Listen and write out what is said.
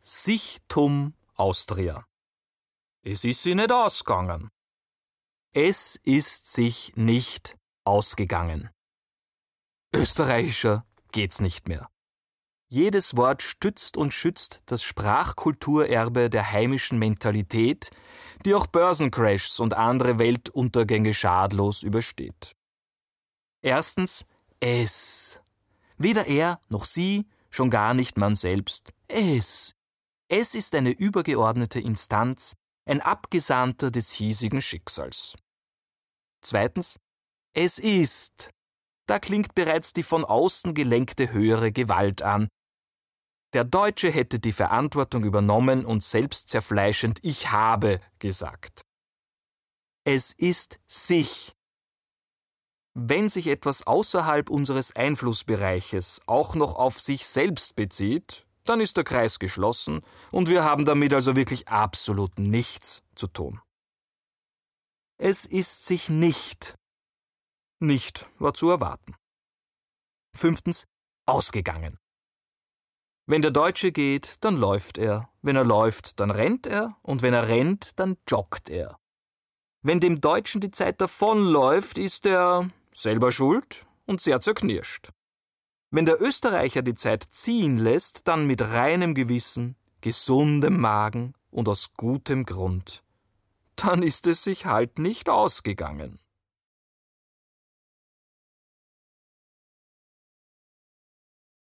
Sichtum Austria. Es ist sie nicht ausgegangen. Es ist sich nicht ausgegangen. Österreichischer geht's nicht mehr. Jedes Wort stützt und schützt das Sprachkulturerbe der heimischen Mentalität, die auch Börsencrashs und andere Weltuntergänge schadlos übersteht. Erstens es. Weder er noch sie, schon gar nicht man selbst. Es. Es ist eine übergeordnete Instanz, ein Abgesandter des hiesigen Schicksals. Zweitens, es ist. Da klingt bereits die von außen gelenkte höhere Gewalt an. Der Deutsche hätte die Verantwortung übernommen und selbstzerfleischend Ich habe gesagt. Es ist sich. Wenn sich etwas außerhalb unseres Einflussbereiches auch noch auf sich selbst bezieht, dann ist der Kreis geschlossen und wir haben damit also wirklich absolut nichts zu tun. Es ist sich nicht. Nicht war zu erwarten. Fünftens, ausgegangen. Wenn der Deutsche geht, dann läuft er. Wenn er läuft, dann rennt er. Und wenn er rennt, dann joggt er. Wenn dem Deutschen die Zeit davonläuft, ist er selber schuld und sehr zerknirscht. Wenn der Österreicher die Zeit ziehen lässt, dann mit reinem Gewissen, gesundem Magen und aus gutem Grund. Dann ist es sich halt nicht ausgegangen.